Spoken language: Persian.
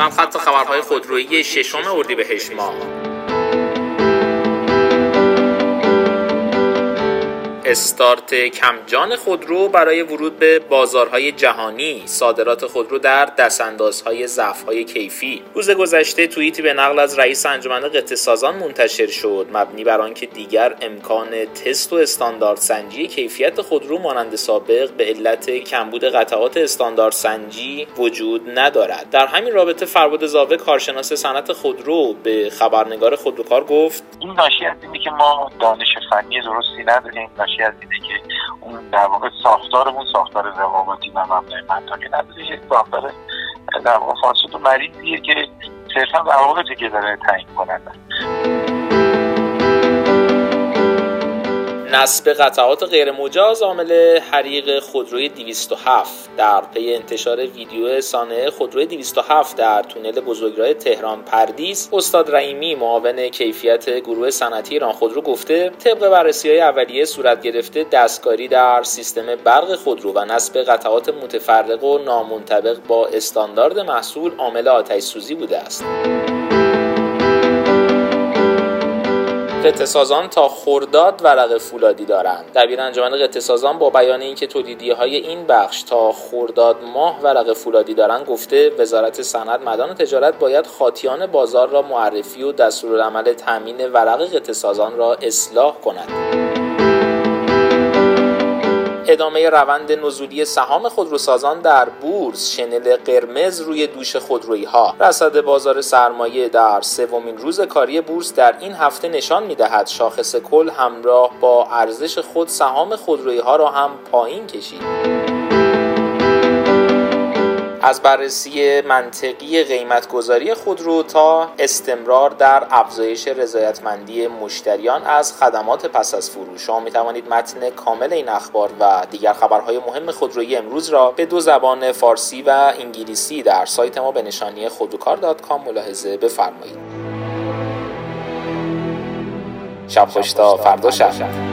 هم خط خبرهای خودرویی 6 اردیبهشت ماه. استارت کمجان خودرو برای ورود به بازارهای جهانی، صادرات خودرو در دستاندازهای ضعف‌های کیفی. روز گذشته توییتی به نقل از رئیس انجمن قطعه‌سازان منتشر شد مبنی بر آنکه دیگر امکان تست و استانداردسنجی کیفیت خودرو مانند سابق به علت کمبود قطعات استانداردسنجی وجود ندارد. در همین رابطه فرباد زاوه کارشناس صنعت خودرو به خبرنگار خودروکار گفت: این ناشی از اینه که ما دانش فنی درستی نداریم، ناشی از اینه که اون در واقع ساختارمون ساختار رقابتی و مبنای منطقی نداره، یک ساختار در واقع فاسد و مریضیه که صرفا روابطی که داره تعیین کننده. نصب قطعات غیرمجاز عامل حریق خودروی 207. در پی انتشار ویدیو صانع خودروی 207 در تونل بزرگراه تهران پردیس، استاد رحیمی معاون کیفیت گروه صنعتی ایران خودرو گفته طبق بررسی‌های اولیه صورت گرفته دستکاری در سیستم برق خودرو و نصب قطعات متفرق و نامنطبق با استاندارد محصول عامل آتش‌سوزی بوده است. قطعه‌سازان تا خرداد ورق فولادی دارند. دبیر انجمن قطعه‌سازان با بیان اینکه تولیدی‌های این بخش تا خرداد ماه ورق فولادی دارند گفته وزارت صنعت، معدن و تجارت باید خاطیان بازار را معرفی و دستورالعمل تامین ورق قطعه‌سازان را اصلاح کند. ادامه روند نزولی سهام خودروسازان در بورس، شنل قرمز روی دوش خودرویی‌ها. رصد بازار سرمایه در سومین روز کاری بورس در این هفته نشان می‌دهد شاخص کل همراه با ارزش خود سهام خودرویی‌ها را هم پایین کشید. از بررسی منطقی قیمت‌گذاری خودرو تا استمرار در افزایش رضایتمندی مشتریان از خدمات پس از فروش، شما می‌توانید متن کامل این اخبار و دیگر خبرهای مهم خودرویی امروز را به 2 زبان فارسی و انگلیسی در سایت ما به نشانی خودروکار.com ملاحظه بفرمایید. شب خوش تا فردا شب.